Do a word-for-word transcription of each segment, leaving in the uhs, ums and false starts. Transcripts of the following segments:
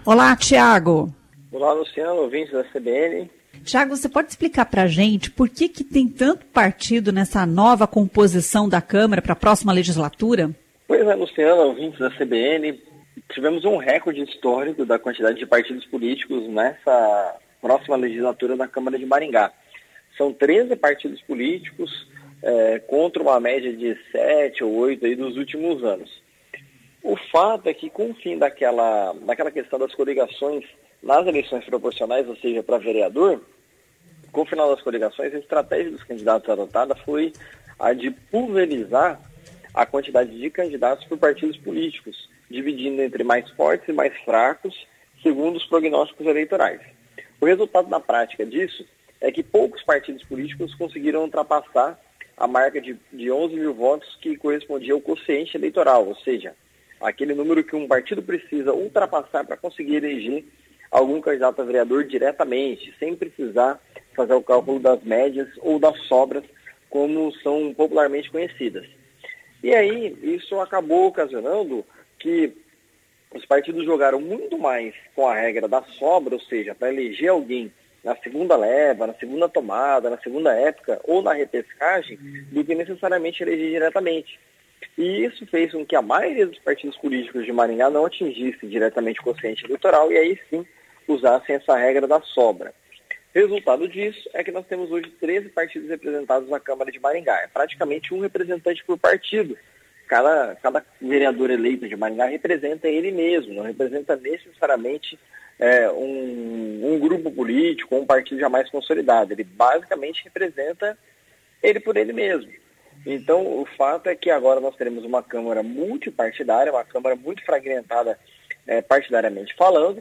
Olá, Tiago. Olá, Luciano, ouvintes da C B N. Tiago, você pode explicar para a gente por que, que tem tanto partido nessa nova composição da Câmara para a próxima legislatura? Pois é, Luciano, ouvintes da C B N, tivemos um recorde histórico da quantidade de partidos políticos nessa próxima legislatura da Câmara de Maringá. São treze partidos políticos é, contra uma média de sete ou oito aí dos últimos anos. O fato é que, com o fim daquela, daquela questão das coligações nas eleições proporcionais, ou seja, para vereador, com o final das coligações, a estratégia dos candidatos adotada foi a de pulverizar a quantidade de candidatos por partidos políticos, dividindo entre mais fortes e mais fracos, segundo os prognósticos eleitorais. O resultado na prática disso é que poucos partidos políticos conseguiram ultrapassar a marca de, de onze mil votos que correspondia ao quociente eleitoral, ou seja, aquele número que um partido precisa ultrapassar para conseguir eleger algum candidato a vereador diretamente, sem precisar fazer o cálculo das médias ou das sobras, como são popularmente conhecidas. E aí, isso acabou ocasionando que os partidos jogaram muito mais com a regra da sobra, ou seja, para eleger alguém na segunda leva, na segunda tomada, na segunda época ou na repescagem, do que necessariamente eleger diretamente. E isso fez com que a maioria dos partidos políticos de Maringá não atingisse diretamente o quociente eleitoral e aí sim usassem essa regra da sobra. Resultado disso é que nós temos hoje treze partidos representados na Câmara de Maringá. É praticamente um representante por partido. Cada, cada vereador eleito de Maringá representa ele mesmo, não representa necessariamente é, um, um grupo político ou um partido jamais consolidado. Ele basicamente representa ele por ele mesmo. Então, o fato é que agora nós teremos uma Câmara multipartidária, uma Câmara muito fragmentada é, partidariamente falando.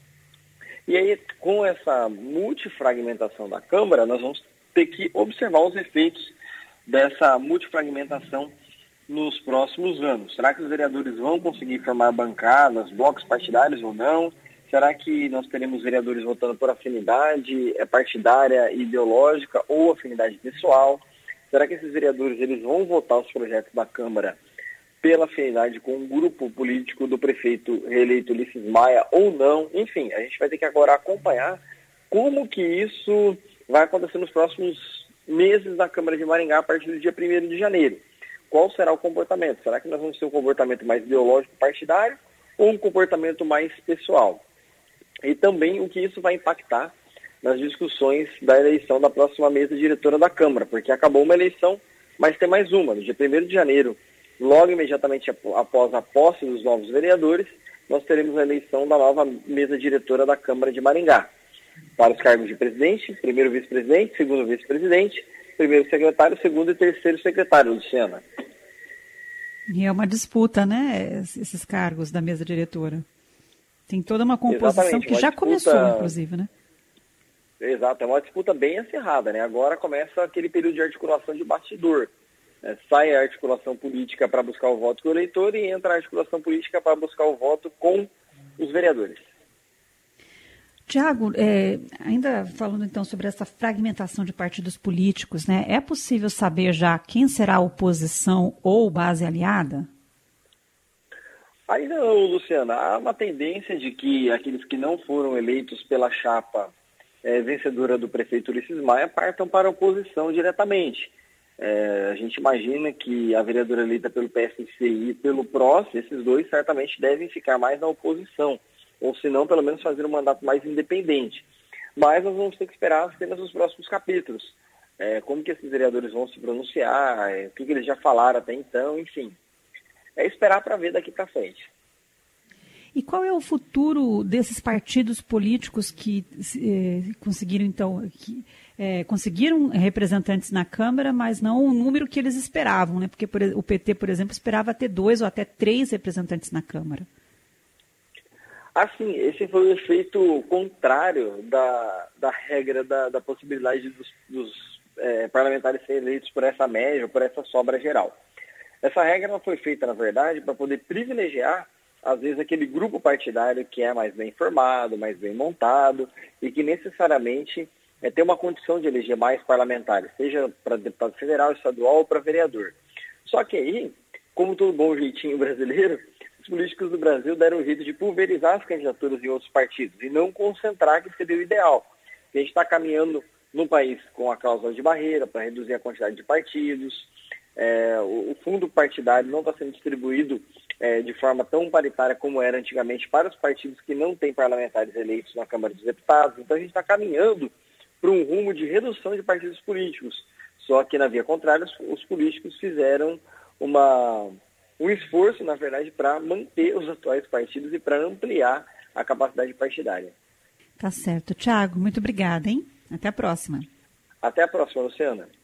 E aí, com essa multifragmentação da Câmara, nós vamos ter que observar os efeitos dessa multifragmentação nos próximos anos. Será que os vereadores vão conseguir formar bancadas, blocos partidários ou não? Será que nós teremos vereadores votando por afinidade partidária, ideológica ou afinidade pessoal? Será que esses vereadores eles vão votar os projetos da Câmara pela afinidade com o grupo político do prefeito reeleito Ulisses Maia ou não? Enfim, a gente vai ter que agora acompanhar como que isso vai acontecer nos próximos meses da Câmara de Maringá a partir do dia primeiro de janeiro. Qual será o comportamento? Será que nós vamos ter um comportamento mais ideológico partidário ou um comportamento mais pessoal? E também o que isso vai impactar nas discussões da eleição da próxima mesa diretora da Câmara, porque acabou uma eleição, mas tem mais uma. No dia primeiro de janeiro, logo imediatamente após a posse dos novos vereadores, nós teremos a eleição da nova mesa diretora da Câmara de Maringá. Para os cargos de presidente, primeiro vice-presidente, segundo vice-presidente, primeiro secretário, segundo e terceiro secretário, Luciana. E é uma disputa, né, esses cargos da mesa diretora. Tem toda uma composição Exatamente, que uma já disputa... começou, inclusive, né? Exato, é uma disputa bem acirrada, né? Agora começa aquele período de articulação de bastidor. Né? Sai a articulação política para buscar o voto com o eleitor e entra a articulação política para buscar o voto com os vereadores. Tiago, é, ainda falando então sobre essa fragmentação de partidos políticos, né? É possível saber já quem será a oposição ou base aliada? Ainda não, Luciana. Há uma tendência de que aqueles que não foram eleitos pela chapa É, vencedora do prefeito Ulisses Maia partam para a oposição diretamente. É, a gente imagina que a vereadora eleita pelo P S C e pelo P R O S, esses dois certamente devem ficar mais na oposição, ou se não, pelo menos fazer um mandato mais independente. Mas nós vamos ter que esperar apenas os próximos capítulos. É, como que esses vereadores vão se pronunciar, é, o que, que eles já falaram até então, enfim. É esperar para ver daqui para frente. E qual é o futuro desses partidos políticos que eh, conseguiram, então, que, eh, conseguiram representantes na Câmara, mas não o número que eles esperavam, né? Porque por, o P T, por exemplo, esperava ter dois ou até três representantes na Câmara. Assim, esse foi o efeito contrário da, da regra da, da possibilidade dos, dos eh, parlamentares serem eleitos por essa média, por essa sobra geral. Essa regra não foi feita, na verdade, para poder privilegiar às vezes aquele grupo partidário que é mais bem formado, mais bem montado e que necessariamente é, tem uma condição de eleger mais parlamentares, seja para deputado federal, estadual ou para vereador. Só que aí, como todo bom jeitinho brasileiro, os políticos do Brasil deram um jeito de pulverizar as candidaturas em outros partidos e não concentrar, que seria o ideal. A gente está caminhando num país com a cláusula de barreira para reduzir a quantidade de partidos, é, o, o fundo partidário não está sendo distribuído é, de forma tão paritária como era antigamente para os partidos que não têm parlamentares eleitos na Câmara dos Deputados. Então a gente está caminhando para um rumo de redução de partidos políticos. Só que, na via contrária, os, os políticos fizeram uma, um esforço, na verdade, para manter os atuais partidos e para ampliar a capacidade partidária. Tá certo. Tiago, muito obrigada, hein? Até a próxima. Até a próxima, Luciana.